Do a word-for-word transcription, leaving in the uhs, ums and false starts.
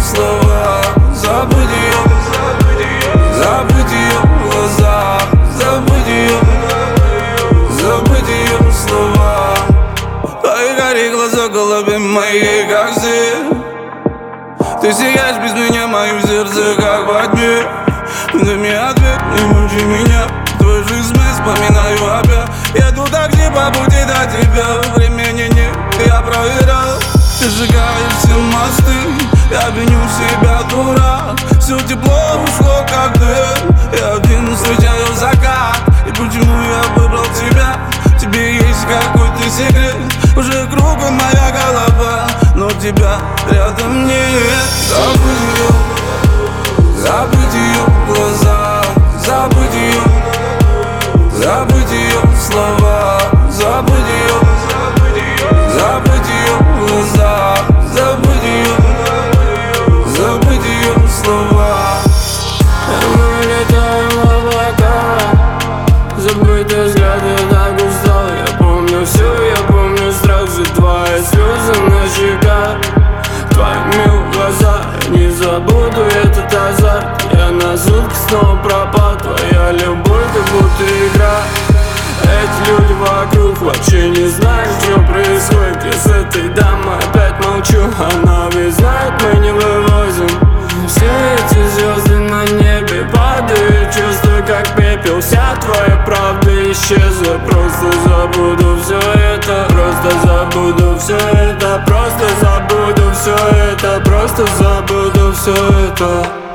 слова, забыть ее, забыть ее глаза, забыть ее, забыть ее слова. Твои карие глаза голуби мои, как зверь. Ты сияешь без меня, мое сердце как во тьме. Дай мне ответ, не мучи меня. Твою жизнь вспоминаю опять. Еду такси по пути до тебя. Времени нет, я проверял. Ты сжигаешь все мосты, я виню себя, дурак. Все тепло ушло как дым. Я один встречаю закат. И почему я выбрал тебя? Тебе есть какой-то секрет. Уже кругом моя голова, но тебя рядом нет. Забыть ее, забыть ее глаза, забыть ее, забыть ее слова, забыть ее, забыть ее глаза, забыть ее, забыть ее слова. Мы летаем в облака, забытые взгляды так устал. Я помню все, я помню страх за твои слезы на щеках, твои мил глаза. Не забуду этот азарт. Я на сутки снова пропал. Твоя любовь как будто игра. Эти люди вокруг вообще не знают, что происходит. Я с этой дамой опять молчу. Она ведь знает, мы не вывозим. Все эти звезды на небе падают. Чувствую, как пепел. Вся твоя правда исчезла. Просто забуду все это. Просто забуду все это. Просто забуду все это. Просто забуду все это.